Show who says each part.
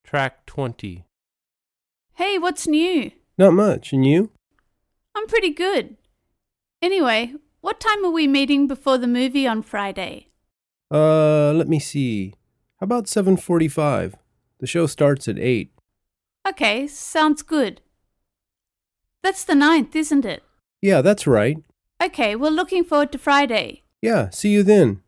Speaker 1: Track 20.
Speaker 2: Hey, what's new?
Speaker 3: Not much, and you?
Speaker 2: I'm pretty good. Anyway, what time are we meeting before the movie on Friday?
Speaker 3: Let me see. How about 7:45? The show starts at 8.
Speaker 2: Okay, sounds good. That's the 9th, isn't it?
Speaker 3: Yeah, that's right.
Speaker 2: Okay, we're looking forward to Friday.
Speaker 3: Yeah, see you then.